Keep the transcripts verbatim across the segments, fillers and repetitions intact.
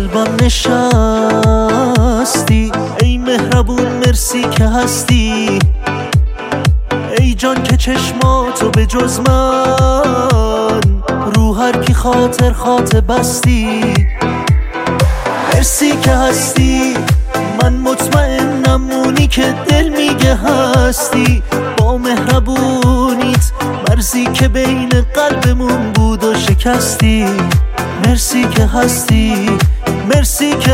قلبم نشستی. ای مهربون مرسی که هستی، ای جان که چشماتو به جز من رو هر کی خاطر خاطر بستی. مرسی که هستی، من مطمئنم اونی که دل میگه هستی. با مهربونیت مرزی که بین قلبمون بود و شکستی. مرسی که هستی، مرسی که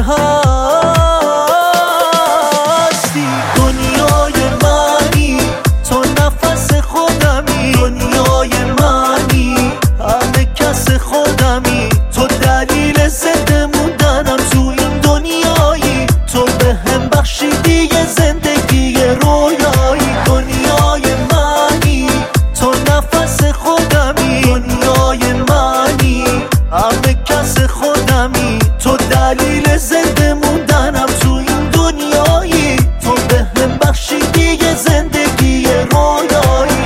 هستی. دنیای منی تو نفس خودمی، دنیای منی همه کس خودمی. تو دلیل زنده موندنم تو این دنیایی، تو به هم بخشیدی یه زندگی رویایی. دنیای منی تو نفس خودمی، دنیای منی همه کس خودمی. تو دلیل زنده موندنم تو این دنیایی، تو به هم بخشیدی یه زندگی رویایی.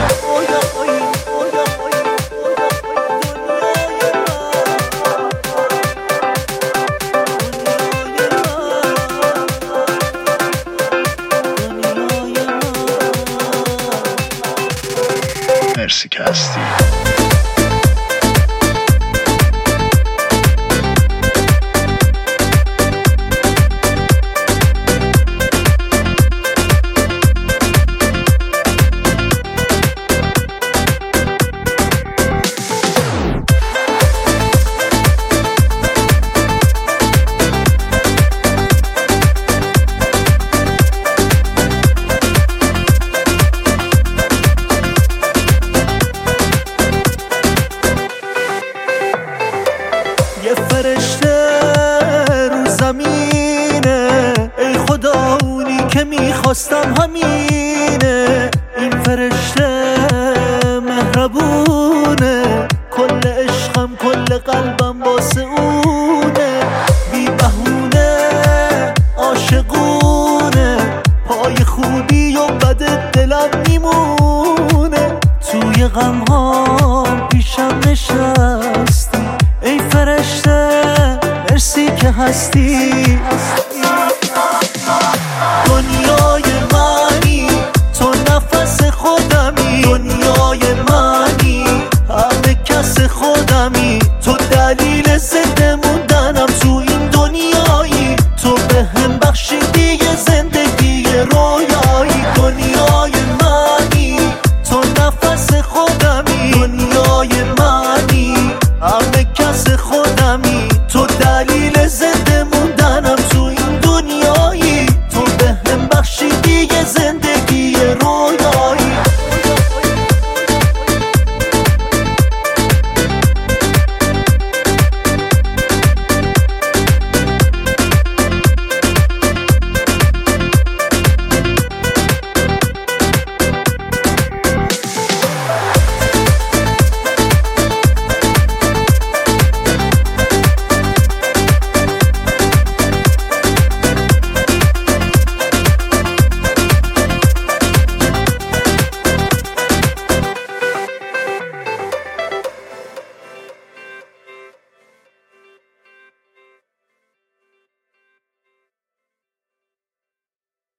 مرسی که هستی. یه فرشته رو زمینه، ای خدا اونی که میخواستم همینه. این فرشته مهربونه، کل عشقم کل قلبم واسه اونه. بی بهونه عاشقونه، پای خوبی و بد دلم میمونه. توی غم